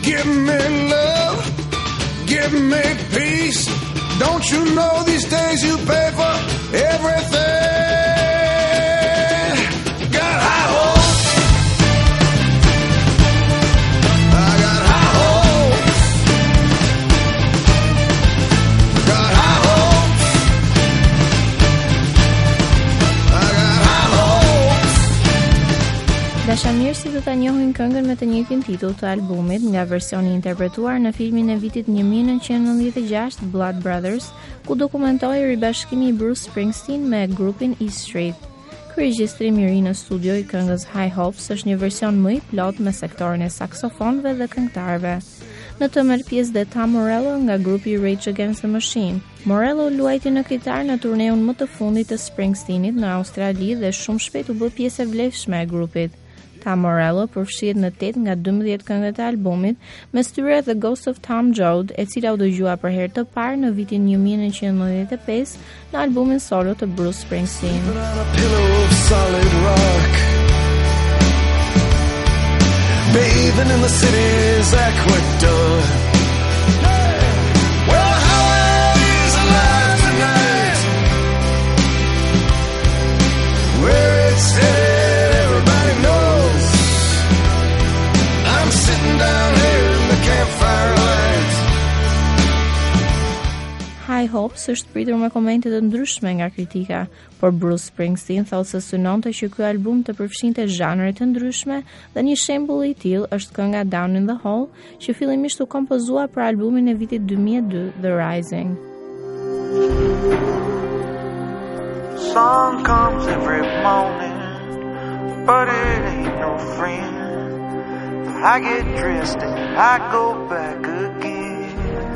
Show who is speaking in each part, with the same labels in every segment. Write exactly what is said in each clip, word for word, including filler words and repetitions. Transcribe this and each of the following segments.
Speaker 1: Give me love, give me peace. Don't you know these days you pay for everything? Got high hopes, I got high hopes, got high hopes, I got high hopes.
Speaker 2: Dashamirësit do ta njohin këngën me të njëjtin titull të albumit nga versioni interpretuar në filmin e vitit një mijë nëntëqind e nëntëdhjetë e gjashtë Blood Brothers, ku dokumentoi ribashkimi i Bruce Springsteen me grupin E Street. Ky regjistrim i ri në studio i këngës High Hopes është një version më i plot me sektorin e saksofonëve dhe këngëtarëve. Në të merr pjesë dhe Tom Morello nga grupi Rage Against the Machine. Morello luajti në kitar në turneun më të fundit të Springsteenit në Australi dhe shumë shpejt u bë pjesë e vlefshme e grupit. Tom Morello përfshihet në tetë nga dymbëdhjetë këngët e albumit, mes tyre The Ghost of Tom Joad, e cila u dëgjua për herë të parë në vitin një mijë nëntëqind e nëntëdhjetë e pesë në albumin solo të Bruce Springsteen.
Speaker 1: Bathing in the city's aqueduct. Well, how is alive tonight? Where it's headed, everybody knows. I'm sitting down here in the campfire light.
Speaker 2: High Hopes është pritur me komente të ndryshme nga kritika, por Bruce Springsteen thotë se synonte që ky album të përfshinte zhanre të ndryshme dhe një shembull i tillë është kënga Down in the Hole, që fillimisht u kompozua për albumin e vitit dy mijë e dy, The Rising.
Speaker 3: Sun comes every morning, but it ain't no friend. I get dressed and I go back again.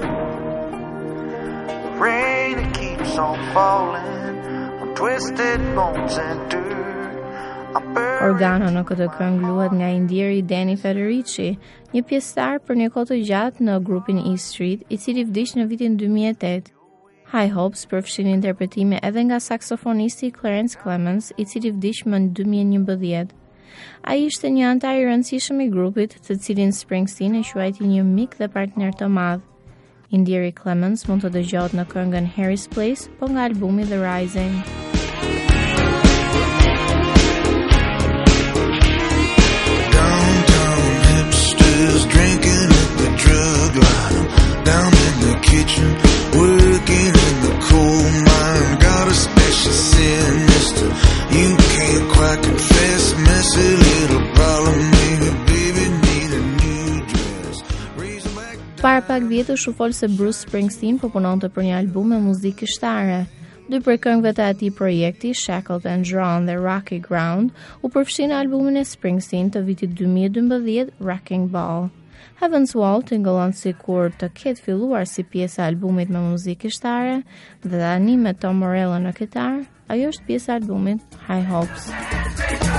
Speaker 3: Rain, it keeps on falling. Twisted bones and dirt.
Speaker 2: Organo në këtë këngë luhet nga indieri Danny Federici, një pjesëtar për një kohë të gjatë në grupin E Street, i cili vdiq në vitin dy mijë e tetë. High Hopes përfshin interpretime edhe nga saksofonisti Clarence Clemons, i cili vdiq më në dy mijë e njëmbëdhjetë. Ai ishte një antar i rëndësishëm i grupit, të cilin Springsteen e quajti një mik dhe partner të madh. Indieri Clemons mund të dëgjohet në këngën Harry's Place, po nga albumi The Rising.
Speaker 1: Downtown hipsters drinking at the drug line. Down in the kitchen, working in the coal mine. Got a special sin, mister. You can't quite confess. Messy little problem, maybe baby need a new dress.
Speaker 2: Para pak vjetësh u fol se Bruce Springsteen po punonte për një album me muzikë këngëtare. Dy prej këngëve të atij projekti, Shackled and Drawn dhe Rocky Ground, u përfshin në albumin e Springsteen të vitit dy mijë e dymbëdhjetë, Wrecking Ball. Heaven's Wall tingëllon sikur të ketë filluar si pjesë e albumit me muzikë këngëtare dhe tani me Tom Morello në kitar, ajo është pjesë e albumit High Hopes.